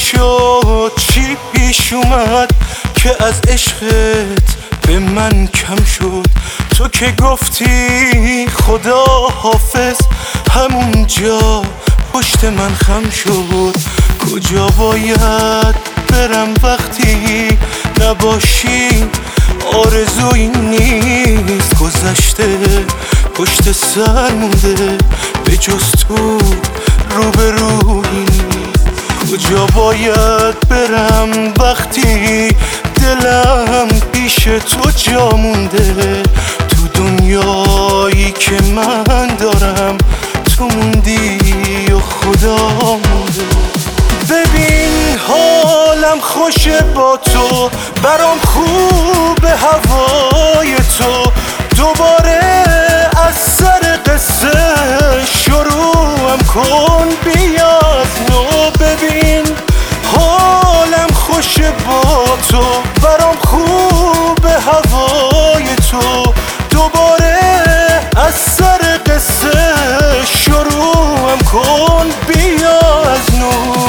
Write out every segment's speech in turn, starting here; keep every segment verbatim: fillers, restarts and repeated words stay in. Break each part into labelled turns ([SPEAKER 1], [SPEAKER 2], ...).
[SPEAKER 1] شد چی پیش اومد که از عشقت به من کم شد؟ تو که گفتی خدا حافظ همونجا پشت من خم شد. کجا باید برم وقتی نباشی؟ آرزویی نیست گذشته پشت سر مونده به جز تو روبرویی نیست. کجا باید برم وقتی دلم پیش تو جا مونده؟ تو دنیایی که من دارم تو موندی و خدا مونده. ببین حالم خوشه با تو، برام خوبه هوای تو. دوباره از سر قصه شروعم کن بیا از نو. ببین حالم خوشه با تو، برام خوبه هوای تو. دوباره از سر قصه شروعم کن بیا از نو.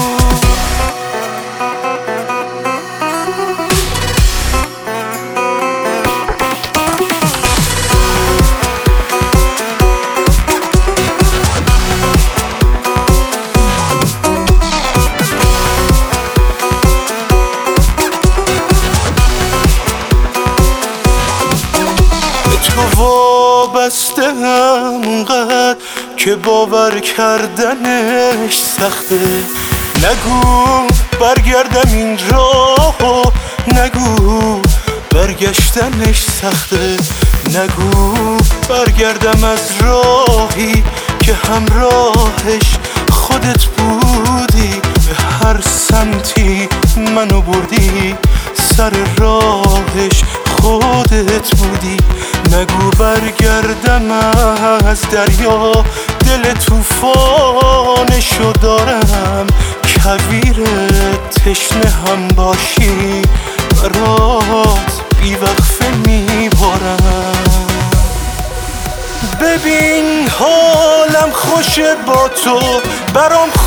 [SPEAKER 1] تو وابسته هم اونقدر که باور کردنش سخته. نگو برگردم این راهو، نگو برگشتنش سخته. نگو برگردم از راهی که همراهش خودت بودی. به هر سمتی منو بردی، سر راهش خودت بودی. نگو برگردم از دریا، دل توفانشو دارم. کویر تشنه هم باشی برات بیوقفه میبارم. ببین حالم خوشه با تو، برام